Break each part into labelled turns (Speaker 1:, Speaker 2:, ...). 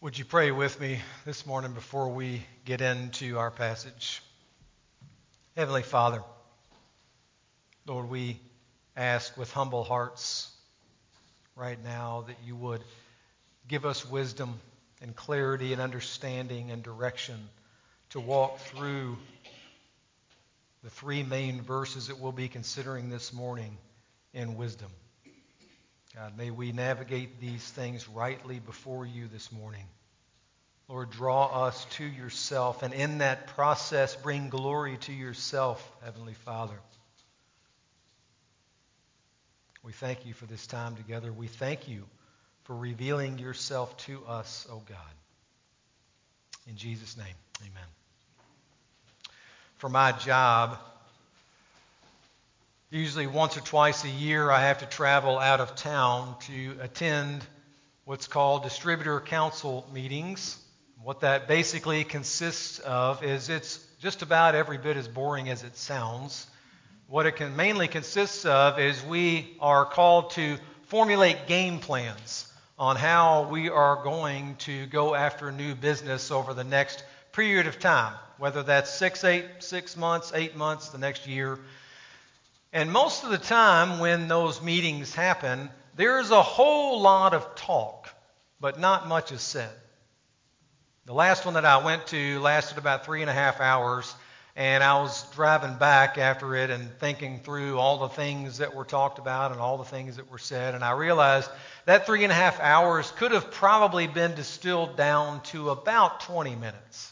Speaker 1: Would you pray with me this morning before we get into our passage? Heavenly Father, Lord, we ask with humble hearts right now that you would give us wisdom and clarity and understanding and direction to walk through the three main verses that we'll be considering this morning in wisdom. God, may we navigate these things rightly before you this morning. Lord, draw us to yourself, and in that process, bring glory to yourself, Heavenly Father. We thank you for this time together. We thank you for revealing yourself to us, O God. In Jesus' name, amen. For my job, usually once or twice a year, I have to travel out of town to attend what's called distributor council meetings. What that basically consists of is it's just about every bit as boring as it sounds. What it mainly consists of is we are called to formulate game plans on how we are going to go after new business over the next period of time, whether that's 6 months, 8 months, the next year. And most of the time when those meetings happen, there's a whole lot of talk, but not much is said. The last one that I went to lasted about 3.5 hours, and I was driving back after it and thinking through all the things that were talked about and all the things that were said, and I realized that 3.5 hours could have probably been distilled down to about 20 minutes.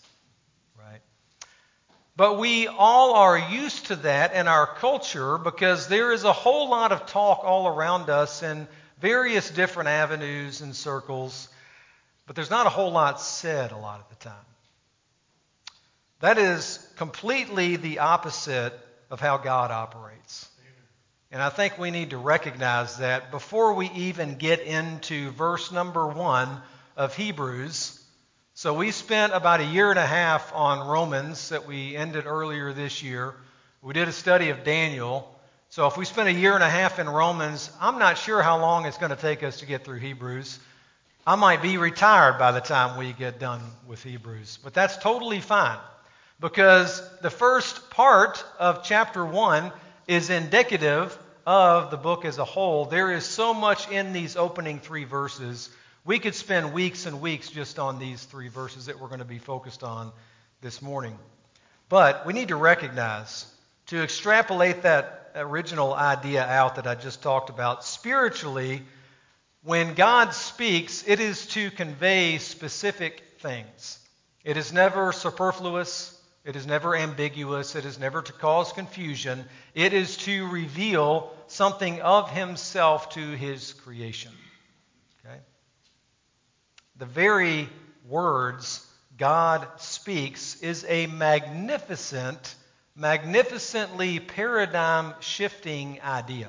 Speaker 1: But we all are used to that in our culture because there is a whole lot of talk all around us in various different avenues and circles, but there's not a whole lot said a lot of the time. That is completely the opposite of how God operates. And I think we need to recognize that before we even get into verse number 1 of Hebrews. So we spent about 1.5 years on Romans that we ended earlier this year. We did a study of Daniel. So if we spent 1.5 years in Romans, I'm not sure how long it's going to take us to get through Hebrews. I might be retired by the time we get done with Hebrews. But that's totally fine because the first part of chapter 1 is indicative of the book as a whole. There is so much in these opening 3 verses. We could spend weeks and weeks just on these 3 verses that we're going to be focused on this morning. But we need to recognize, to extrapolate that original idea out that I just talked about, spiritually, when God speaks, it is to convey specific things. It is never superfluous. It is never ambiguous. It is never to cause confusion. It is to reveal something of himself to his creation. Okay? The very words God speaks is a magnificently paradigm-shifting idea.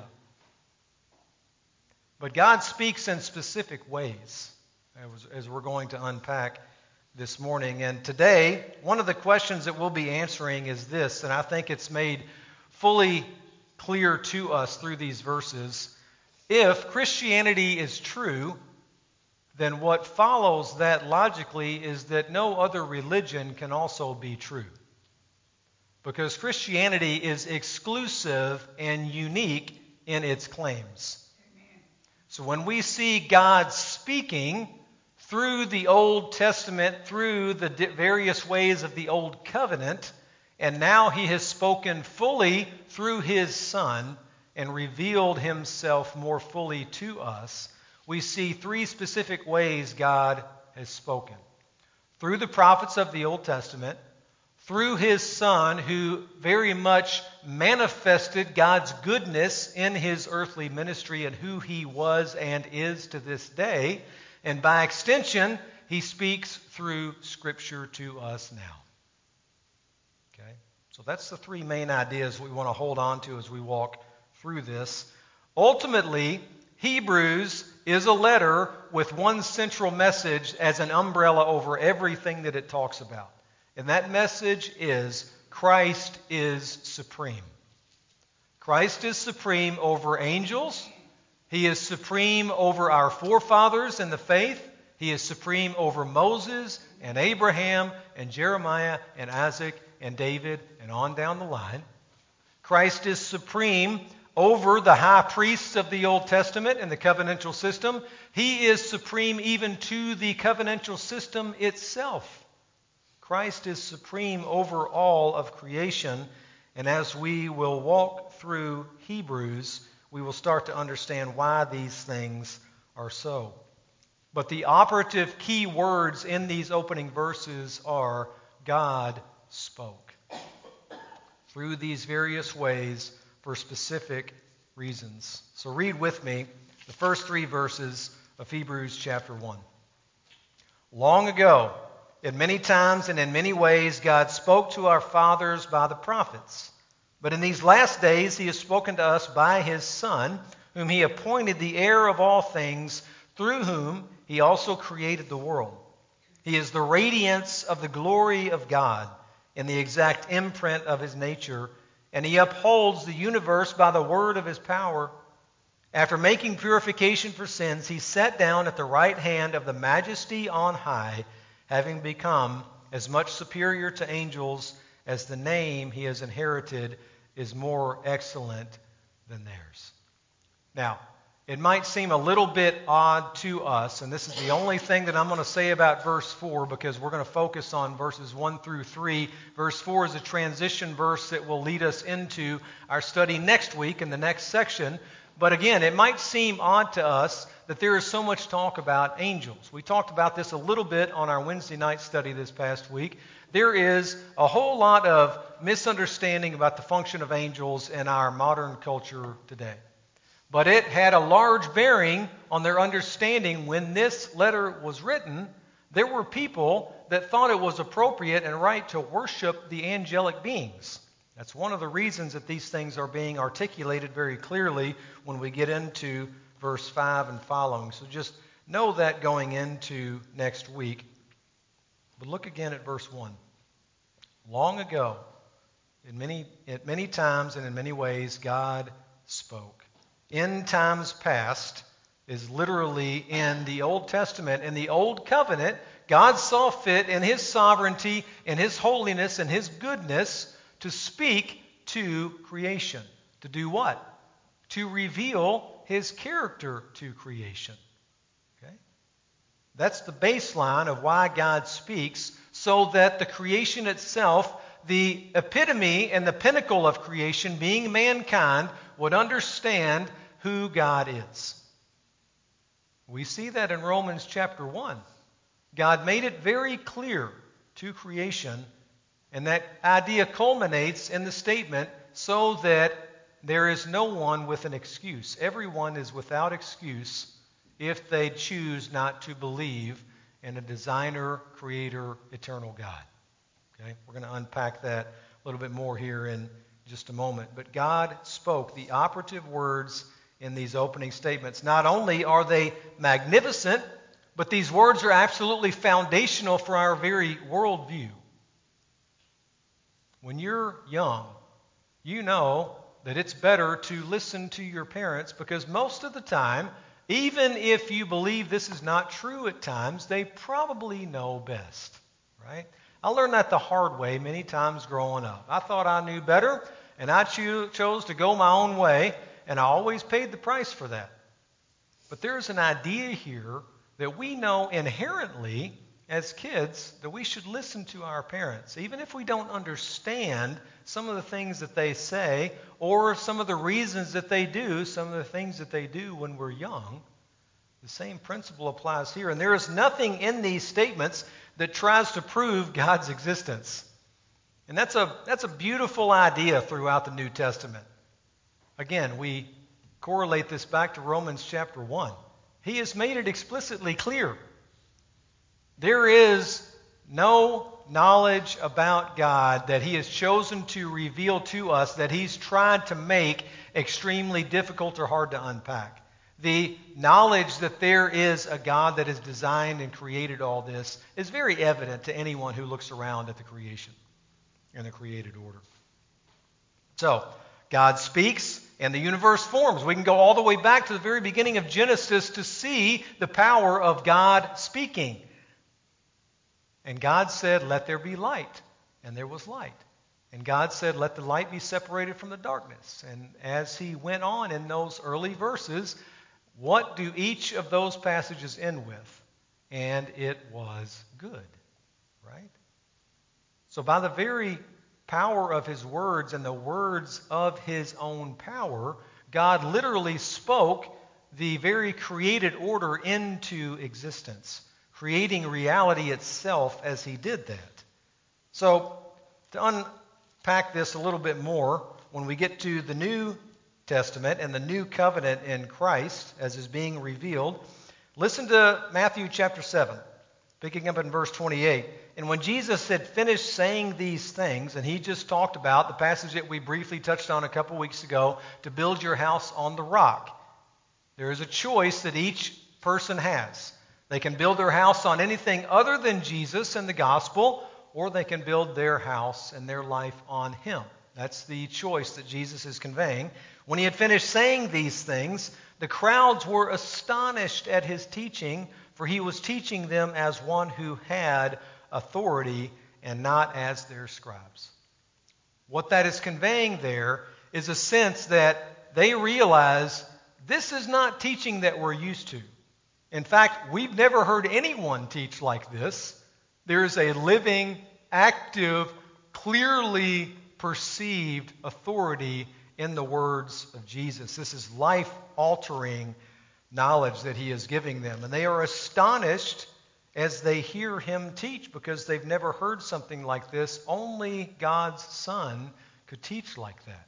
Speaker 1: But God speaks in specific ways, as we're going to unpack this morning. And today, one of the questions that we'll be answering is this, and I think it's made fully clear to us through these verses. If Christianity is true, then what follows that logically is that no other religion can also be true. Because Christianity is exclusive and unique in its claims. Amen. So when we see God speaking through the Old Testament, through the various ways of the Old Covenant, and now he has spoken fully through his Son and revealed himself more fully to us, we see 3 specific ways God has spoken. Through the prophets of the Old Testament, through his Son, who very much manifested God's goodness in his earthly ministry and who he was and is to this day, and by extension, he speaks through Scripture to us now. Okay? So that's the 3 main ideas we want to hold on to as we walk through this. Ultimately, Hebrews is a letter with one central message as an umbrella over everything that it talks about. And that message is Christ is supreme. Christ is supreme over angels. He is supreme over our forefathers in the faith. He is supreme over Moses and Abraham and Jeremiah and Isaac and David and on down the line. Christ is supreme over the high priests of the Old Testament and the covenantal system. He is supreme even to the covenantal system itself. Christ is supreme over all of creation. And as we will walk through Hebrews, we will start to understand why these things are so. But the operative key words in these opening verses are God spoke. Through these various ways for specific reasons. So read with me the first 3 verses of Hebrews chapter 1. Long ago, at many times and in many ways, God spoke to our fathers by the prophets. But in these last days, He has spoken to us by His Son, whom He appointed the heir of all things, through whom He also created the world. He is the radiance of the glory of God, in the exact imprint of His nature, and He upholds the universe by the word of His power. After making purification for sins, He sat down at the right hand of the Majesty on high, having become as much superior to angels as the name He has inherited is more excellent than theirs. Now, it might seem a little bit odd to us, and this is the only thing that I'm going to say about verse 4 because we're going to focus on verses 1 through 3. Verse 4 is a transition verse that will lead us into our study next week in the next section. But again, it might seem odd to us that there is so much talk about angels. We talked about this a little bit on our Wednesday night study this past week. There is a whole lot of misunderstanding about the function of angels in our modern culture today. But it had a large bearing on their understanding when this letter was written. There were people that thought it was appropriate and right to worship the angelic beings. That's one of the reasons that these things are being articulated very clearly when we get into verse 5 and following. So just know that going into next week. But look again at verse 1. Long ago, at many times and in many ways, God spoke. In times past is literally in the Old Testament. In the Old Covenant, God saw fit in His sovereignty, in His holiness, and His goodness to speak to creation. To do what? To reveal His character to creation. Okay? That's the baseline of why God speaks, so that the creation itself, the epitome and the pinnacle of creation, being mankind, would understand who God is. We see that in Romans chapter 1. God made it very clear to creation, and that idea culminates in the statement, so that there is no one with an excuse. Everyone is without excuse if they choose not to believe in a designer, creator, eternal God. Okay? We're going to unpack that a little bit more here in just a moment. But God spoke the operative words in these opening statements. Not only are they magnificent, but these words are absolutely foundational for our very worldview. When you're young, you know that it's better to listen to your parents because most of the time, even if you believe this is not true at times, they probably know best, right? I learned that the hard way many times growing up. I thought I knew better, and I chose to go my own way, and I always paid the price for that. But there's an idea here that we know inherently as kids that we should listen to our parents, even if we don't understand some of the things that they say or some of the reasons that they do, some of the things that they do when we're young. The same principle applies here. And there is nothing in these statements that tries to prove God's existence. And that's a beautiful idea throughout the New Testament. Again, we correlate this back to Romans chapter 1. He has made it explicitly clear. There is no knowledge about God that He has chosen to reveal to us that He's tried to make extremely difficult or hard to unpack. The knowledge that there is a God that has designed and created all this is very evident to anyone who looks around at the creation and the created order. So, God speaks and the universe forms. We can go all the way back to the very beginning of Genesis to see the power of God speaking. And God said, "Let there be light," and there was light. And God said, "Let the light be separated from the darkness." And as he went on in those early verses, what do each of those passages end with? And it was good, right? So by the very power of his words and the words of his own power, God literally spoke the very created order into existence, creating reality itself as he did that. So to unpack this a little bit more, when we get to the New Testament and the new covenant in Christ as is being revealed, listen to Matthew chapter 7, picking up in verse 28. And when Jesus had finished saying these things, and he just talked about the passage that we briefly touched on a couple weeks ago, to build your house on the rock. There is a choice that each person has. They can build their house on anything other than Jesus and the gospel, or they can build their house and their life on him. That's the choice that Jesus is conveying. When he had finished saying these things, the crowds were astonished at his teaching, for he was teaching them as one who had authority and not as their scribes. What that is conveying there is a sense that they realize this is not teaching that we're used to. In fact, we've never heard anyone teach like this. There is a living, active, clearly perceived authority in the words of Jesus. This is life-altering knowledge that he is giving them. And they are astonished as they hear him teach because they've never heard something like this. Only God's Son could teach like that.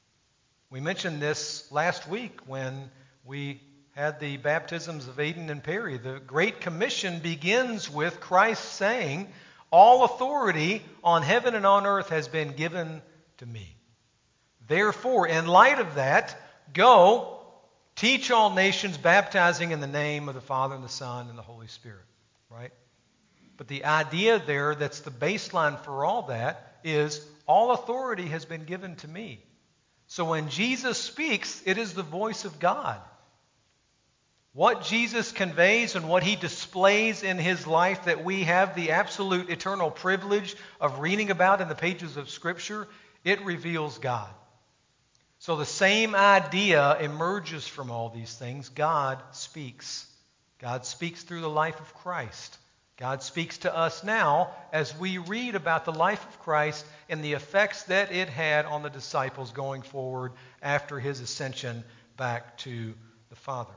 Speaker 1: We mentioned this last week when we had the baptisms of Aiden and Perry. The Great Commission begins with Christ saying, "All authority on heaven and on earth has been given to me. Therefore, in light of that, go, teach all nations, baptizing in the name of the Father and the Son and the Holy Spirit." Right? But the idea there that's the baseline for all that is all authority has been given to me. So when Jesus speaks, it is the voice of God. What Jesus conveys and what he displays in his life that we have the absolute eternal privilege of reading about in the pages of Scripture, it reveals God. So the same idea emerges from all these things. God speaks. God speaks through the life of Christ. God speaks to us now as we read about the life of Christ and the effects that it had on the disciples going forward after his ascension back to the Father.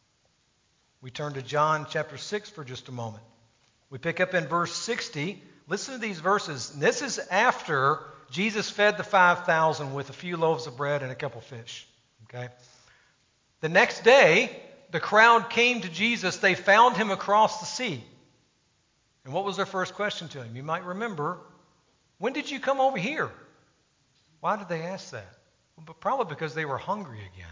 Speaker 1: We turn to John chapter 6 for just a moment. We pick up in verse 60. Listen to these verses. And this is after Jesus fed the 5,000 with a few loaves of bread and a couple fish. Okay? The next day, the crowd came to Jesus. They found him across the sea. And what was their first question to him? You might remember, "When did you come over here?" Why did they ask that? Well, probably because they were hungry again.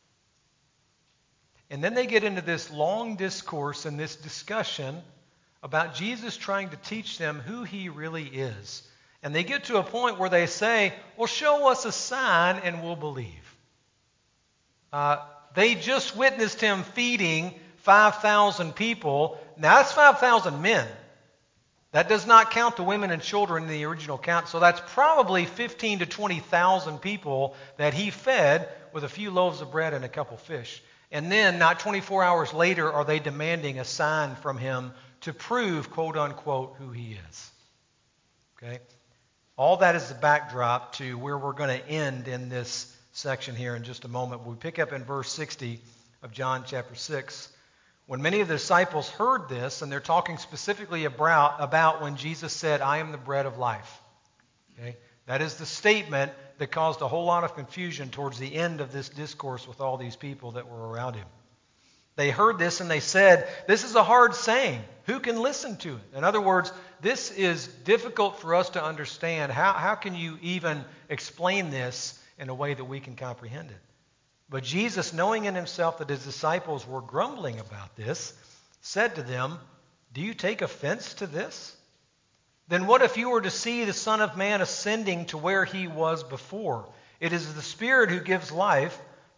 Speaker 1: And then they get into this long discourse and this discussion about Jesus trying to teach them who he really is. And they get to a point where they say, "Well, show us a sign and we'll believe." They just witnessed him feeding 5,000 people. Now, that's 5,000 men. That does not count the women and children in the original count. So that's probably 15,000 to 20,000 people that he fed with a few loaves of bread and a couple fish. And then, not 24 hours later, are they demanding a sign from him to prove, quote unquote, who he is. Okay? All that is the backdrop to where we're going to end in this section here in just a moment. We pick up in verse 60 of John chapter 6. When many of the disciples heard this, and they're talking specifically about when Jesus said, "I am the bread of life." Okay? That is the statement that caused a whole lot of confusion towards the end of this discourse with all these people that were around him. They heard this and they said, "This is a hard saying. Who can listen to it?" In other words, this is difficult for us to understand. How can you even explain this in a way that we can comprehend it? But Jesus, knowing in himself that his disciples were grumbling about this, said to them, "Do you take offense to this? Then what if you were to see the Son of Man ascending to where he was before? It is the Spirit who gives life,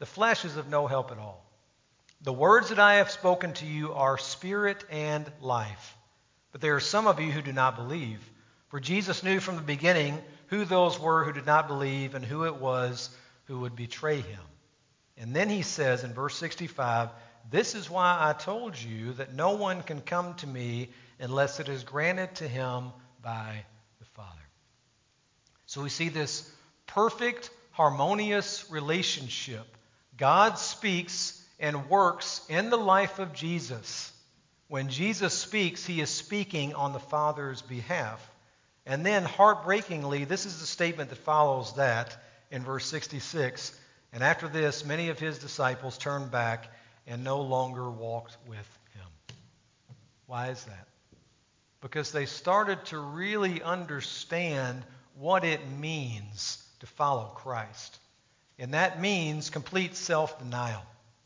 Speaker 1: the flesh is of no help at all. The words that I have spoken to you are spirit and life. But there are some of you who do not believe. For Jesus knew from the beginning who those were who did not believe and who it was who would betray him. And then he says in verse 65, this is why I told you that no one can come to me unless it is granted to him by the Father. So we see this perfect, harmonious relationship. God speaks and works in the life of Jesus. When Jesus speaks, he is speaking on the Father's behalf. And then, heartbreakingly, this is the statement that follows that in verse 66. And after this, many of his disciples turned back and no longer walked with him. Why is that? Because they started to really understand what it means to follow Christ. And that means complete self-denial.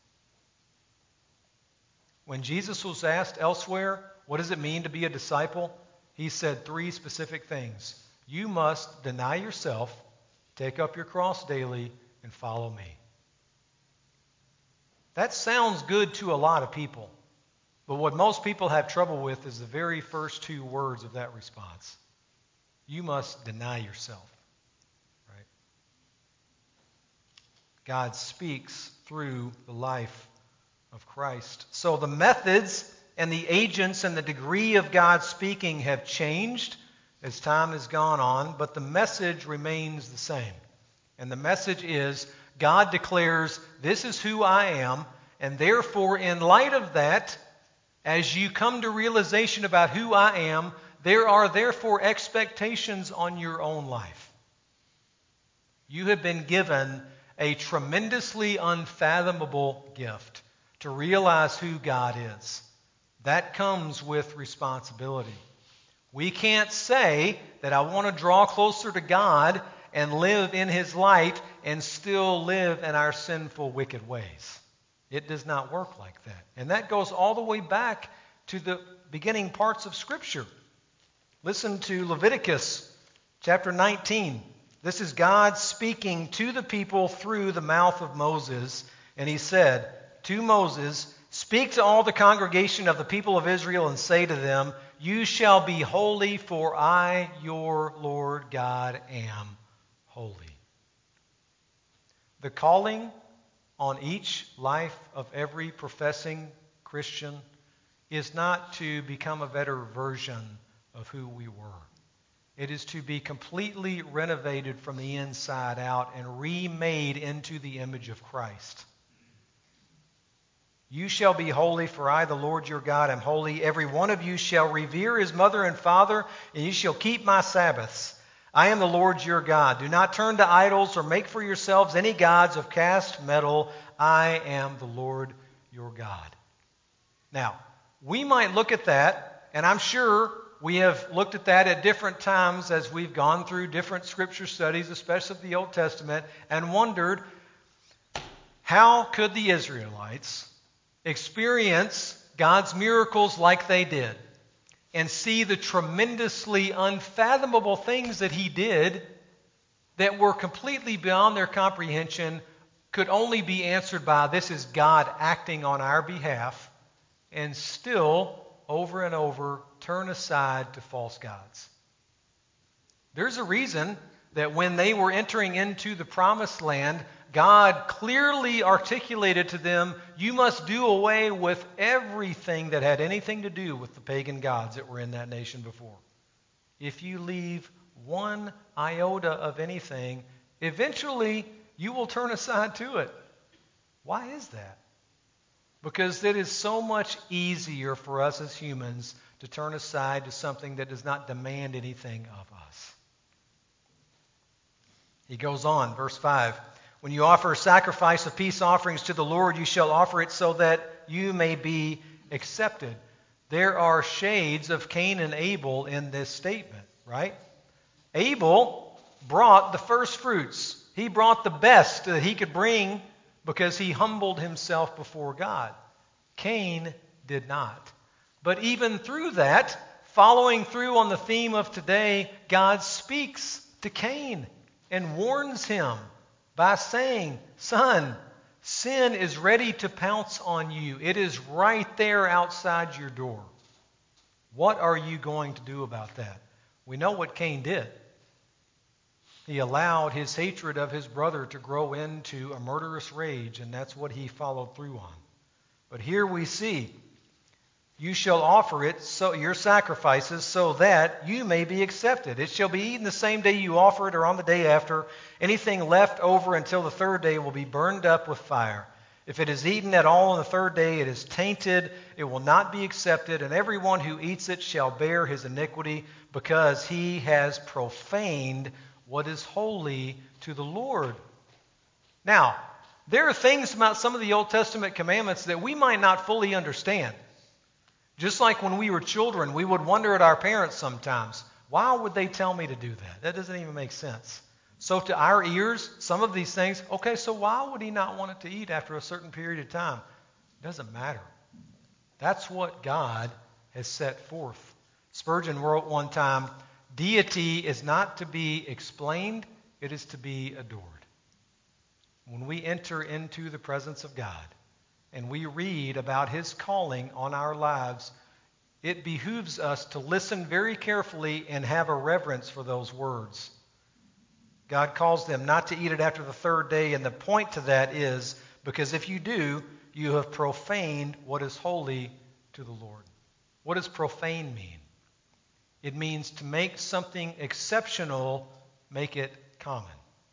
Speaker 1: When Jesus was asked elsewhere, what does it mean to be a disciple? He said 3 specific things. You must deny yourself, take up your cross daily, and follow me. That sounds good to a lot of people. But what most people have trouble with is the very first 2 words of that response. You must deny yourself. Right? God speaks through the life of Christ. So the methods and the agents and the degree of God's speaking have changed as time has gone on, but the message remains the same. And the message is, God declares, this is who I am, and therefore, in light of that, as you come to realization about who I am, there are therefore expectations on your own life. You have been given a tremendously unfathomable gift to realize who God is. That comes with responsibility. We can't say that I want to draw closer to God and live in his light and still live in our sinful, wicked ways. It does not work like that. And that goes all the way back to the beginning parts of Scripture. Listen to Leviticus chapter 19. This is God speaking to the people through the mouth of Moses. And he said to Moses, speak to all the congregation of the people of Israel and say to them, you shall be holy, for I, your Lord God, am holy. The calling on each life of every professing Christian is not to become a better version of who we were. It is to be completely renovated from the inside out and remade into the image of Christ. You shall be holy, for I, the Lord your God, am holy. Every one of you shall revere his mother and father, and you shall keep my Sabbaths. I am the Lord your God. Do not turn to idols or make for yourselves any gods of cast metal. I am the Lord your God. Now, we might look at that, and I'm sure we have looked at that at different times as we've gone through different scripture studies, especially the Old Testament, and wondered, how could the Israelites experience God's miracles like they did and see the tremendously unfathomable things that he did that were completely beyond their comprehension, could only be answered by, this is God acting on our behalf, and still, over and over, turn aside to false gods. There's a reason that when they were entering into the promised land, God clearly articulated to them, you must do away with everything that had anything to do with the pagan gods that were in that nation before. If you leave one iota of anything, eventually you will turn aside to it. Why is that? Because it is so much easier for us as humans to turn aside to something that does not demand anything of us. He goes on, verse 5. When you offer a sacrifice of peace offerings to the Lord, you shall offer it so that you may be accepted. There are shades of Cain and Abel in this statement, right? Abel brought the first fruits. He brought the best that he could bring because he humbled himself before God. Cain did not. But even through that, following through on the theme of today, God speaks to Cain and warns him by saying, son, Sin is ready to pounce on you. It is right there outside your door. What are you going to do about that? We know what Cain did. He allowed his hatred of his brother to grow into a murderous rage, and that's what he followed through on. But here we see, you shall offer it, so your sacrifices, so that you may be accepted. It shall be eaten the same day you offer it or on the day after. Anything left over until the third day will be burned up with fire. If it is eaten at all on the third day, it is tainted, it will not be accepted, and everyone who eats it shall bear his iniquity, because he has profaned what is holy to the Lord. Now, there are things about some of the Old Testament commandments that we might not fully understand. Just like when we were children, we would wonder at our parents sometimes, why would they tell me to do that? That doesn't even make sense. So to our ears, some of these things, okay, so why would he not want it to eat after a certain period of time? It doesn't matter. That's what God has set forth. Spurgeon wrote one time, deity is not to be explained, it is to be adored. When we enter into the presence of God and we read about his calling on our lives, it behooves us to listen very carefully and have a reverence for those words. God calls them not to eat it after the third day, and the point to that is because if you do, you have profaned what is holy to the Lord. What does profane mean? It means to make something exceptional, make it common.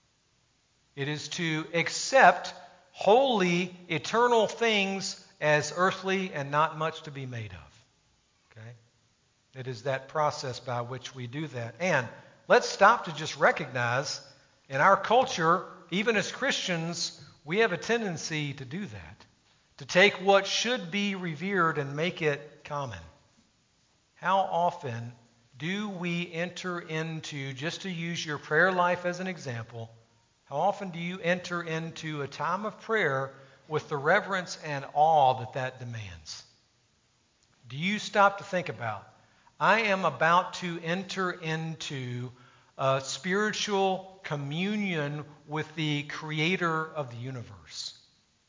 Speaker 1: It is to accept holy, eternal things as earthly and not much to be made of. Okay? It is that process by which we do that. And let's stop to just recognize in our culture, even as Christians, we have a tendency to do that. To take what should be revered and make it common. How often do we enter into, just to use your prayer life as an example, how often do you enter into a time of prayer with the reverence and awe that that demands? Do you stop to think about, I am about to enter into a spiritual communion with the creator of the universe.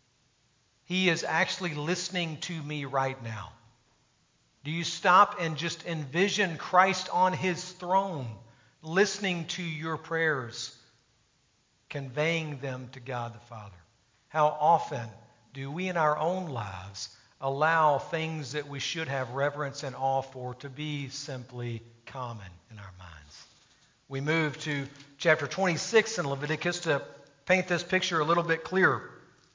Speaker 1: He is actually listening to me right now. Do you stop and just envision Christ on his throne, listening to your prayers, conveying them to God the Father? How often do we in our own lives allow things that we should have reverence and awe for to be simply common in our minds? We move to chapter 26 in Leviticus to paint this picture a little bit clearer.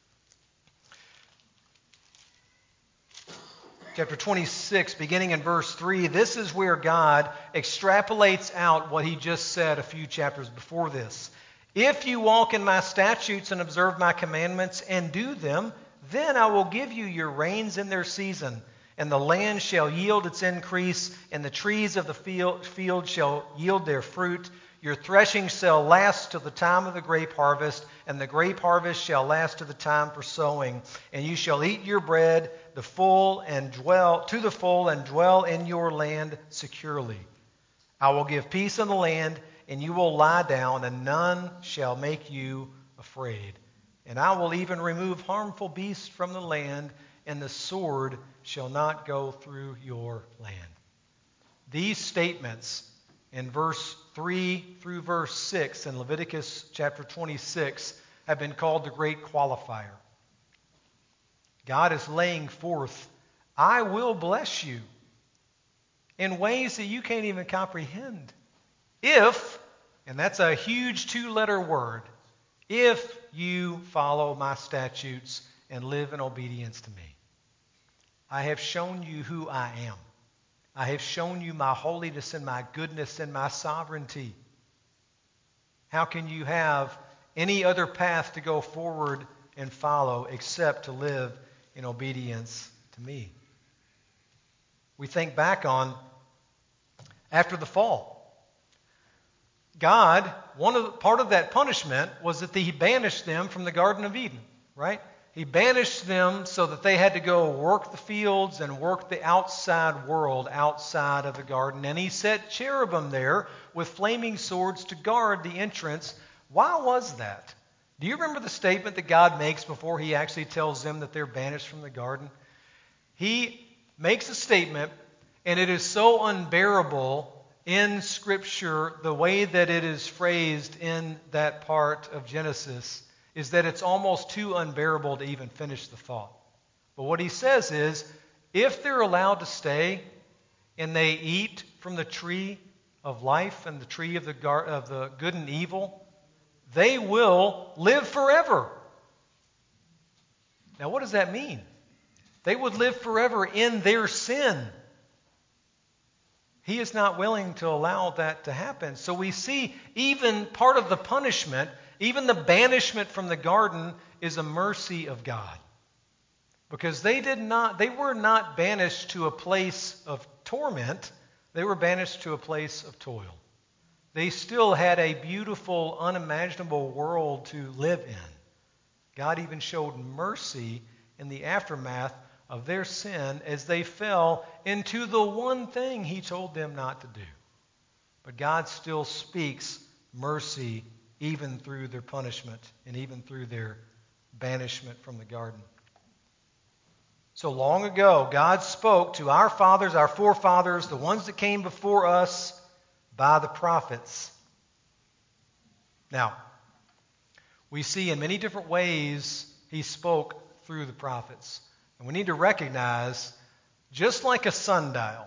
Speaker 1: Chapter 26, beginning in verse 3, this is where God extrapolates out what he just said a few chapters before this. If you walk in my statutes and observe my commandments and do them, then I will give you your rains in their season, and the land shall yield its increase, and the trees of the field shall yield their fruit. Your threshing shall last till the time of the grape harvest, and the grape harvest shall last to the time for sowing. And you shall eat your bread to the full and dwell in your land securely. I will give peace in the land, and you will lie down, and none shall make you afraid. And I will even remove harmful beasts from the land, and the sword shall not go through your land. These statements in verse 3 through verse 6 in Leviticus chapter 26 have been called the great qualifier. God is laying forth, I will bless you in ways that you can't even comprehend. If, and that's a huge two-letter word, if you follow my statutes and live in obedience to me. I have shown you who I am. I have shown you my holiness and my goodness and my sovereignty. How can you have any other path to go forward and follow except to live in obedience to me? We think back on after the fall. God, part of that punishment was that he banished them from the Garden of Eden, right? He banished them so that they had to go work the fields and work the outside world outside of the garden. And he set cherubim there with flaming swords to guard the entrance. Why was that? Do you remember the statement that God makes before he actually tells them that they're banished from the garden? He makes a statement, and it is so unbearable in Scripture, the way that it is phrased in that part of Genesis, is that it's almost too unbearable to even finish the thought. But what he says is, if they're allowed to stay and they eat from the tree of life and the tree of the good and evil, they will live forever. Now, what does that mean? They would live forever in their sin. He is not willing to allow that to happen. So we see even part of the punishment, even the banishment from the garden, is a mercy of God. Because they were not banished to a place of torment, they were banished to a place of toil. They still had a beautiful, unimaginable world to live in. God even showed mercy in the aftermath of their sin as they fell into the one thing he told them not to do. But God still speaks mercy even through their punishment and even through their banishment from the garden. So long ago, God spoke to our fathers, our forefathers, the ones that came before us, by the prophets. Now, we see in many different ways he spoke through the prophets. And we need to recognize, just like a sundial,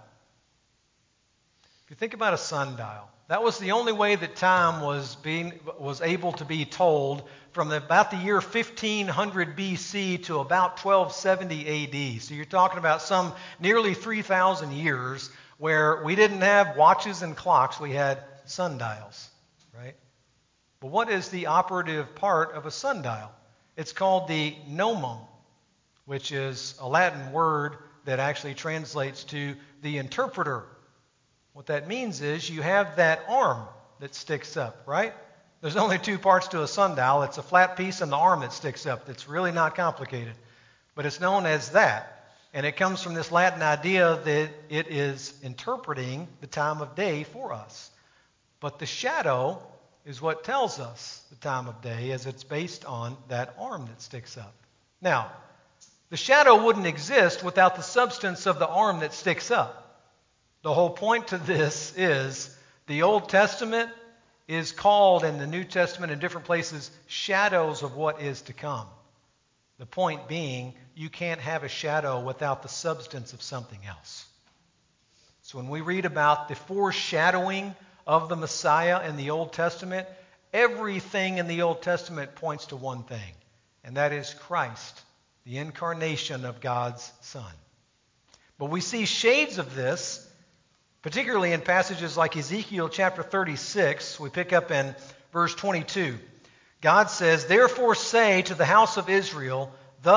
Speaker 1: if you think about a sundial, that was the only way that time was able to be told from about the year 1500 BC to about 1270 AD. So you're talking about some nearly 3,000 years where we didn't have watches and clocks, we had sundials, right? But what is the operative part of a sundial? It's called the gnomon, which is a Latin word that actually translates to the interpreter. What that means is you have that arm that sticks up, right? There's only two parts to a sundial. It's a flat piece and the arm that sticks up. It's really not complicated. But it's known as that. And it comes from this Latin idea that it is interpreting the time of day for us. But the shadow is what tells us the time of day, as it's based on that arm that sticks up. Now, the shadow wouldn't exist without the substance of the arm that sticks up. The whole point to this is the Old Testament is called in the New Testament in different places shadows of what is to come. The point being, you can't have a shadow without the substance of something else. So when we read about the foreshadowing of the Messiah in the Old Testament, everything in the Old Testament points to one thing, and that is Christ, the incarnation of God's Son. But we see shades of this, particularly in passages like Ezekiel chapter 36. We pick up in verse 22. God says, "Therefore say to the house of Israel,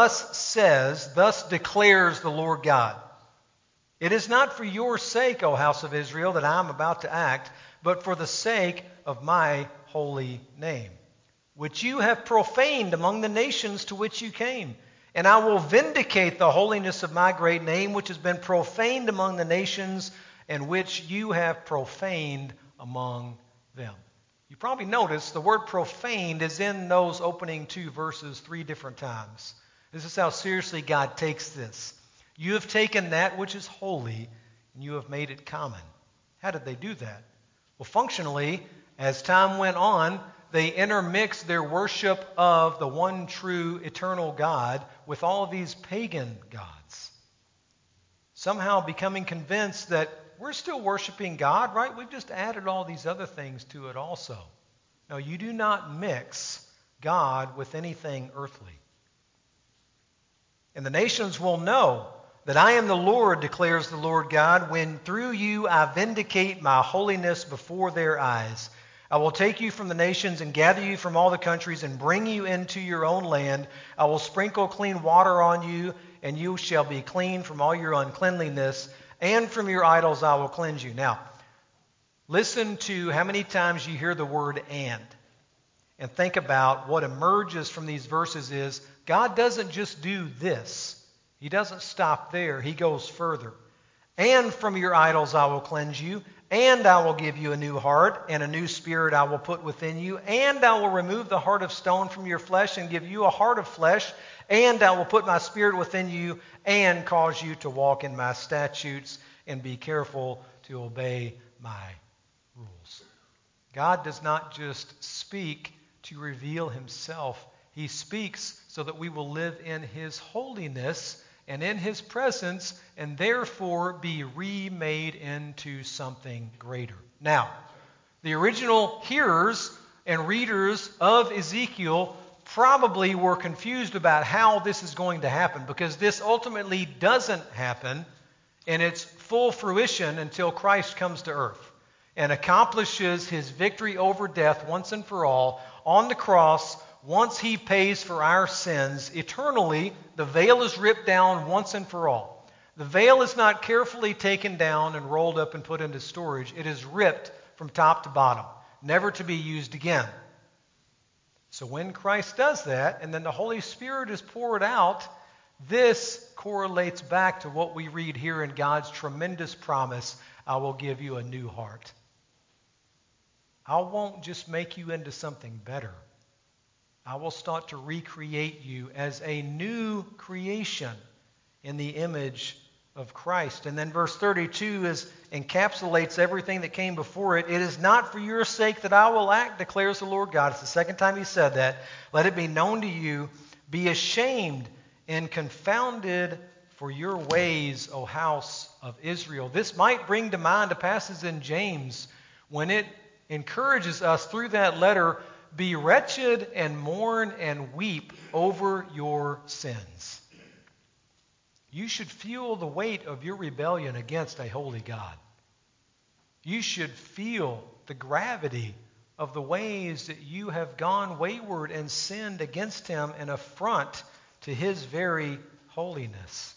Speaker 1: thus declares the Lord God. It is not for your sake, O house of Israel, that I am about to act, but for the sake of my holy name, which you have profaned among the nations to which you came. And I will vindicate the holiness of my great name, which has been profaned among the nations, and which you have profaned among them." You probably noticed the word profaned is in those opening two verses 3 different times. This is how seriously God takes this. You have taken that which is holy, and you have made it common. How did they do that? Well, functionally, as time went on, they intermixed their worship of the one true eternal God with all of these pagan gods. Somehow becoming convinced that we're still worshiping God, right? We've just added all these other things to it also. No, you do not mix God with anything earthly. "And the nations will know that I am the Lord, declares the Lord God, when through you I vindicate my holiness before their eyes. I will take you from the nations and gather you from all the countries and bring you into your own land. I will sprinkle clean water on you, and you shall be clean from all your uncleanliness, and from your idols I will cleanse you." Now, listen to how many times you hear the word and think about what emerges from these verses is God doesn't just do this. He doesn't stop there. He goes further. "And from your idols I will cleanse you, and I will give you a new heart, and a new spirit I will put within you, and I will remove the heart of stone from your flesh and give you a heart of flesh, and I will put my spirit within you and cause you to walk in my statutes and be careful to obey my rules. God does not just speak to reveal himself. He speaks so that we will live in his holiness and in his presence, and therefore be remade into something greater. Now, the original hearers and readers of Ezekiel probably were confused about how this is going to happen, because this ultimately doesn't happen in its full fruition until Christ comes to earth and accomplishes his victory over death once and for all on the cross. Once he pays for our sins eternally, the veil is ripped down once and for all. The veil is not carefully taken down and rolled up and put into storage. It is ripped from top to bottom, never to be used again. So when Christ does that, and then the Holy Spirit is poured out, this correlates back to what we read here in God's tremendous promise: I will give you a new heart. I won't just make you into something better. I will start to recreate you as a new creation in the image of Christ. And then verse 32 encapsulates everything that came before it. It is not for your sake that I will act, declares the Lord God. It's the second time he said that. Let it be known to you, be ashamed and confounded for your ways, O house of Israel. This might bring to mind a passage in James when it encourages us through that letter: be wretched and mourn and weep over your sins. You should feel the weight of your rebellion against a holy God. You should feel the gravity of the ways that you have gone wayward and sinned against him, an affront to his very holiness.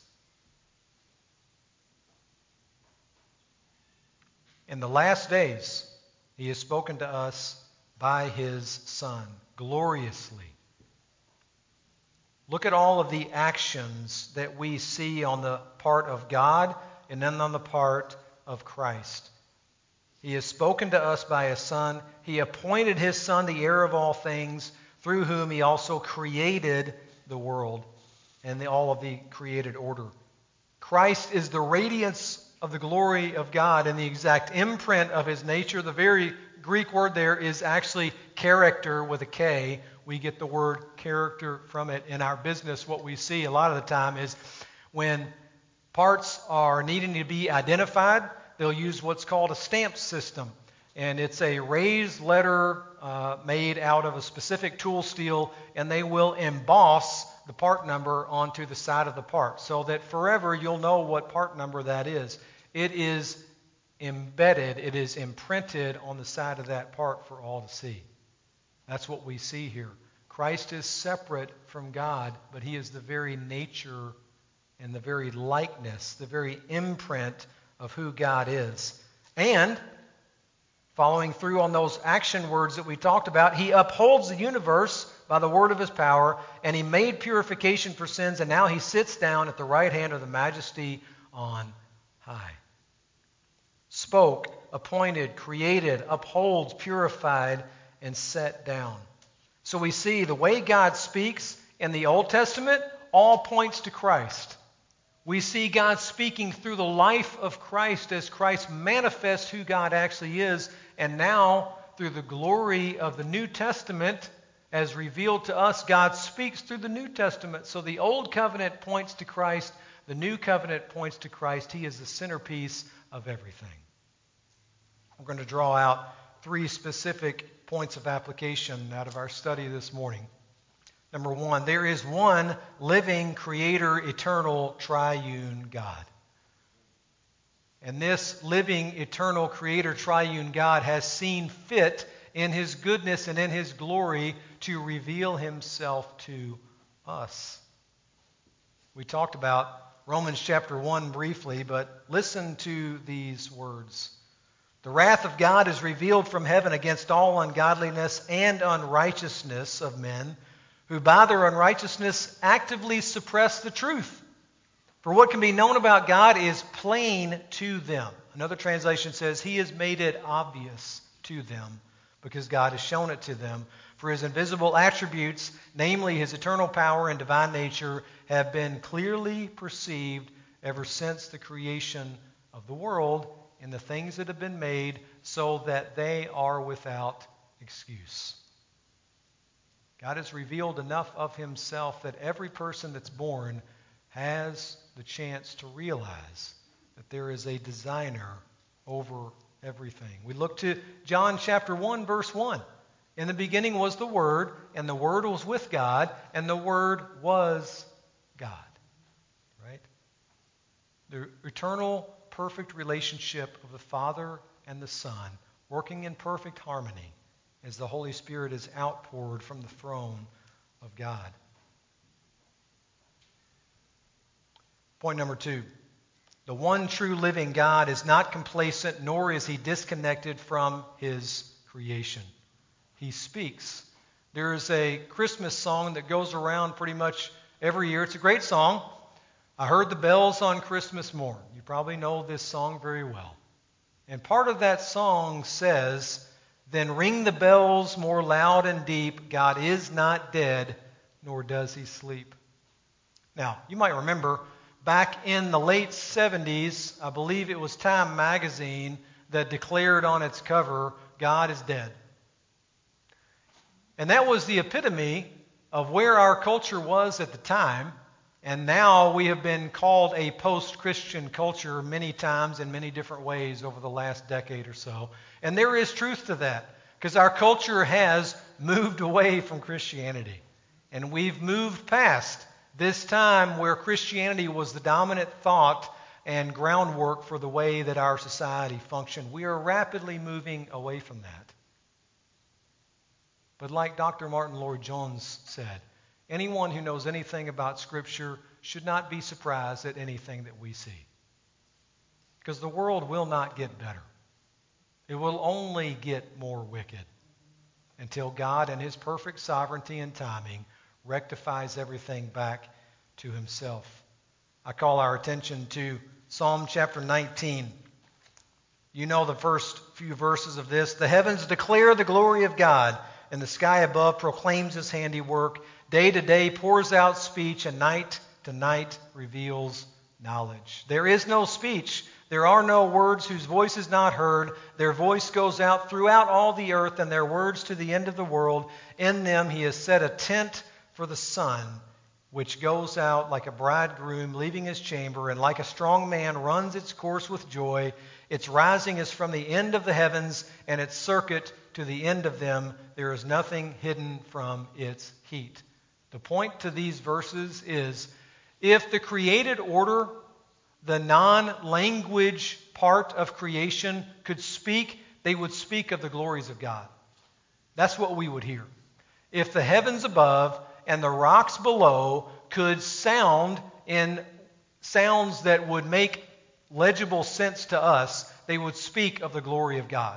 Speaker 1: In the last days, he has spoken to us by his Son, gloriously. Look at all of the actions that we see on the part of God and then on the part of Christ. He has spoken to us by his Son. He appointed his Son the heir of all things, through whom he also created the world and all of the created order. Christ is the radiance of the glory of God and the exact imprint of his nature. The very Greek word there is actually character with a K. We get the word character from it. In our business, what we see a lot of the time is when parts are needing to be identified, they'll use what's called a stamp system. And it's a raised letter made out of a specific tool steel, and they will emboss the part number onto the side of the part so that forever you'll know what part number that is. It is embedded, it is imprinted on the side of that part for all to see. That's what we see here. Christ is separate from God, but he is the very nature and the very likeness, the very imprint of who God is. And following through on those action words that we talked about, he upholds the universe by the word of his power, and he made purification for sins, and now he sits down at the right hand of the Majesty on high. Spoke, appointed, created, upholds, purified, and set down. So we see the way God speaks in the Old Testament all points to Christ. We see God speaking through the life of Christ as Christ manifests who God actually is. And now, through the glory of the New Testament, as revealed to us, God speaks through the New Testament. So the Old Covenant points to Christ. The New Covenant points to Christ. He is the centerpiece of everything. We're going to draw out 3 specific points of application out of our study this morning. Number 1, there is one living, creator, eternal, triune God. And this living, eternal, creator, triune God has seen fit in his goodness and in his glory to reveal himself to us. We talked about Romans chapter 1 briefly, but listen to these words. The wrath of God is revealed from heaven against all ungodliness and unrighteousness of men, who by their unrighteousness actively suppress the truth. For what can be known about God is plain to them. Another translation says, He has made it obvious to them because God has shown it to them. For His invisible attributes, namely His eternal power and divine nature, have been clearly perceived ever since the creation of the world in the things that have been made, so that they are without excuse. God has revealed enough of Himself that every person that's born has the chance to realize that there is a designer over everything. We look to John chapter 1, verse 1. In the beginning was the Word, and the Word was with God, and the Word was God. Right? The eternal, perfect relationship of the Father and the Son, working in perfect harmony as the Holy Spirit is outpoured from the throne of God. Point number 2. The one true living God is not complacent, nor is He disconnected from His creation. He speaks. There is a Christmas song that goes around pretty much every year. It's a great song. I heard the bells on Christmas morn. You probably know this song very well. And part of that song says, then ring the bells more loud and deep. God is not dead, nor does He sleep. Now, you might remember back in the late 70s, I believe it was Time magazine that declared on its cover, God is dead. And that was the epitome of where our culture was at the time. And now we have been called a post-Christian culture many times in many different ways over the last decade or so. And there is truth to that, because our culture has moved away from Christianity. And we've moved past this time where Christianity was the dominant thought and groundwork for the way that our society functioned. We are rapidly moving away from that. But like Dr. Martin Lloyd-Jones said, anyone who knows anything about Scripture should not be surprised at anything that we see. Because the world will not get better. It will only get more wicked until God in His perfect sovereignty and timing rectifies everything back to Himself. I call our attention to Psalm chapter 19. You know the first few verses of this. The heavens declare the glory of God, and the sky above proclaims His handiwork. Day to day pours out speech, and night to night reveals knowledge. There is no speech. There are no words whose voice is not heard. Their voice goes out throughout all the earth, and their words to the end of the world. In them He has set a tent for the sun, which goes out like a bridegroom leaving his chamber, and like a strong man runs its course with joy. Its rising is from the end of the heavens, and its circuit to the end of them. There is nothing hidden from its heat. The point to these verses is, if the created order, the non-language part of creation, could speak, they would speak of the glories of God. That's what we would hear. If the heavens above and the rocks below could sound in sounds that would make legible sense to us, they would speak of the glory of God.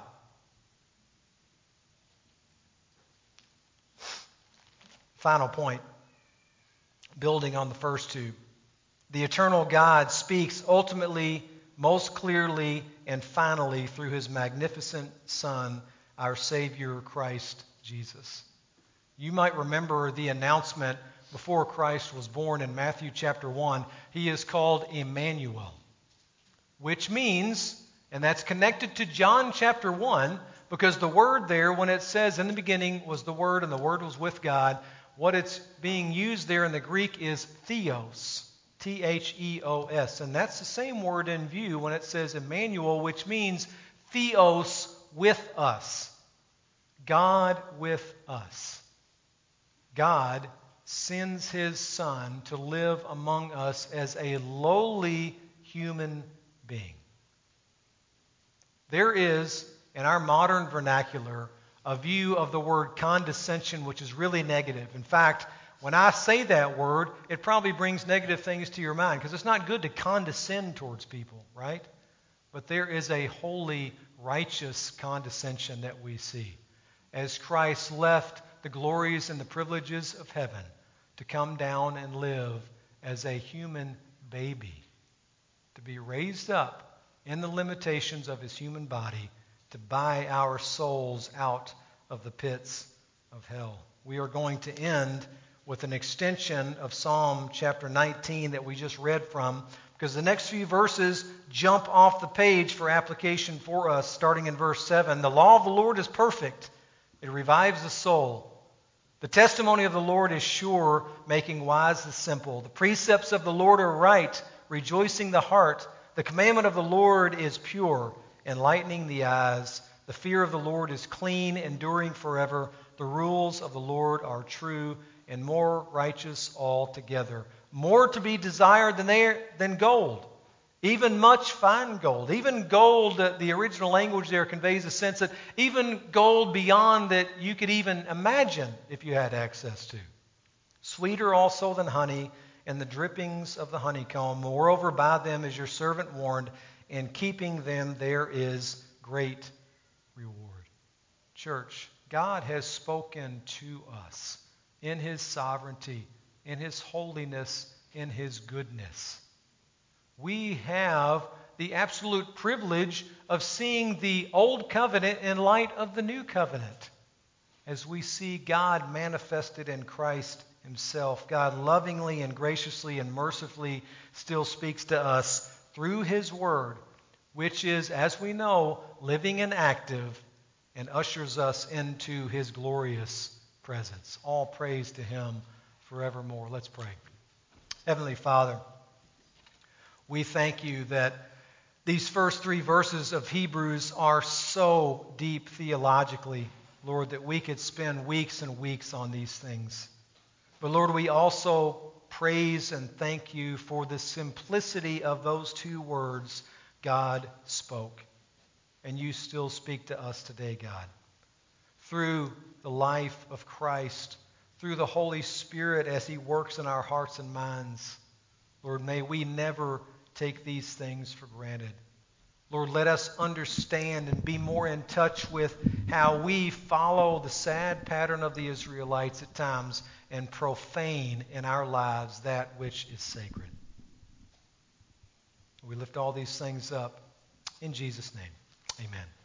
Speaker 1: Final point, building on the first two. The eternal God speaks ultimately, most clearly, and finally through His magnificent Son, our Savior, Christ Jesus. You might remember the announcement before Christ was born in Matthew chapter 1. He is called Emmanuel, which means, and that's connected to John chapter 1, because the word there, when it says in the beginning was the Word and the Word was with God, what it's being used there in the Greek is theos, T-H-E-O-S. And that's the same word in view when it says Emmanuel, which means theos, with us. God with us. God sends His Son to live among us as a lowly human being. There is, in our modern vernacular, a view of the word condescension which is really negative. In fact, when I say that word, it probably brings negative things to your mind, because it's not good to condescend towards people, right? But there is a holy, righteous condescension that we see as Christ left the glories and the privileges of heaven to come down and live as a human baby, to be raised up in the limitations of his human body to buy our souls out of the pits of hell. We are going to end with an extension of Psalm chapter 19 that we just read from, because the next few verses jump off the page for application for us, starting in verse 7. The law of the Lord is perfect. It revives the soul. The testimony of the Lord is sure, making wise the simple. The precepts of the Lord are right, rejoicing the heart. The commandment of the Lord is pure, enlightening the eyes. The fear of the Lord is clean, enduring forever. The rules of the Lord are true and more righteous altogether. More to be desired than gold, even much fine gold. Even gold, the original language there conveys a sense that even gold beyond that you could even imagine if you had access to. Sweeter also than honey and the drippings of the honeycomb. Moreover, by them is your servant warned. In keeping them there is great reward. Church, God has spoken to us in his sovereignty, in his holiness, in his goodness. We have the absolute privilege of seeing the old covenant in light of the new covenant. As we see God manifested in Christ himself, God lovingly and graciously and mercifully still speaks to us through his word, which is, as we know, living and active, and ushers us into his glorious presence. All praise to him forevermore. Let's pray. Heavenly Father, we thank you that these first 3 verses of Hebrews are so deep theologically, Lord, that we could spend weeks and weeks on these things. But Lord, we also praise and thank you for the simplicity of those 2 words, God spoke. And you still speak to us today, God. Through the life of Christ, through the Holy Spirit as he works in our hearts and minds. Lord, may we never take these things for granted. Lord, let us understand and be more in touch with how we follow the sad pattern of the Israelites at times and profane in our lives that which is sacred. We lift all these things up in Jesus' name. Amen.